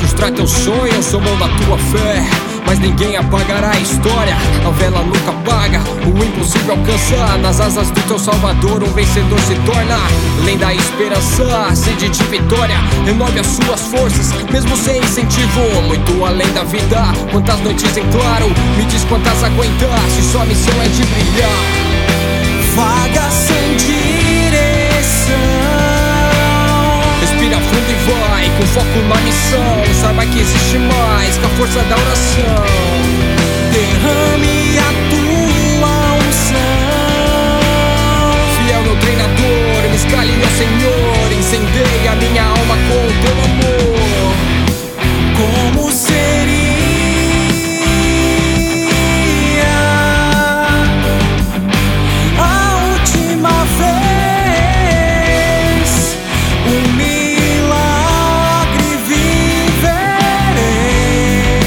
frustrar teus sonhos, sou mão da tua fé, mas ninguém apagará a história. A vela nunca apaga, o impossível alcança. Nas asas do teu salvador um vencedor se torna. Além da esperança, sede de vitória, renove as suas forças, mesmo sem incentivo. Muito além da vida, quantas noites em claro, me diz quantas aguentar, se sua missão é de brilhar. Vaga sem direção, respira fundo e vai, com foco na missão. Saiba que existe mais que a força da oração. derrame a tua unção. Fiel meu treinador, me escale ao Senhor. Incendeia minha alma com o teu amor. Como seria a última vez? Um milagre viverei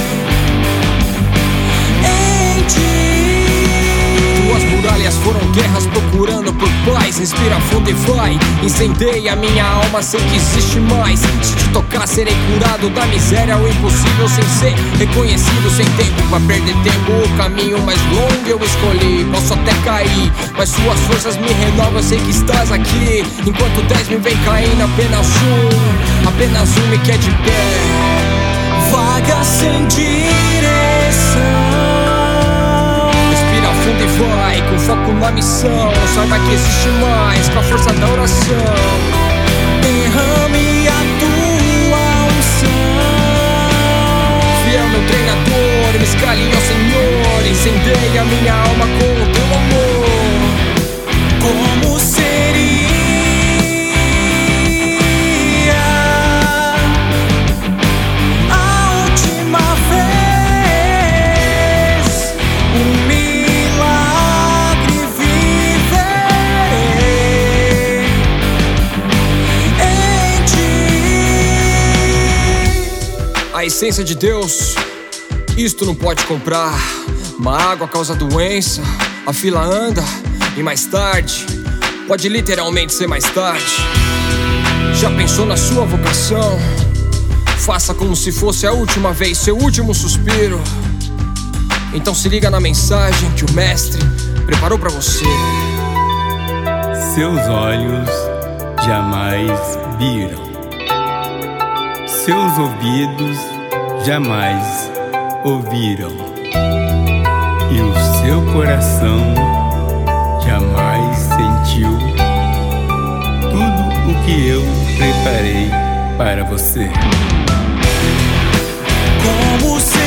em ti. Tuas muralhas foram guerras procurando por paz. Respira fundo e vai, incendeia minha alma, sei que existe mais. Se te tocar serei curado da miséria, o impossível sem ser reconhecido. Sem tempo pra perder tempo, o caminho mais longo eu escolhi. Posso até cair, mas suas forças me renovam, eu sei que estás aqui. Enquanto 10 me vem caindo, apenas um me quer de pé. Vaga sem direção, Respira fundo e vai, com foco na missão. Saiba que existe mais com a força da oração. derrame a tua unção. Fiel meu treinador, me escale ao Senhor. Incendeia minha alma com o teu amor. Como seria a última vez? Um milagre viverei em ti. A essência de Deus, isto não pode comprar. Uma água causa doença, a fila anda e mais tarde pode literalmente ser mais tarde. Já pensou na sua vocação? Faça como se fosse a última vez, seu último suspiro. Então se liga na mensagem que o Mestre preparou pra você. Seus olhos jamais viram, seus ouvidos jamais ouviram, e o seu coração jamais sentiu tudo o que eu preparei para você. Como seria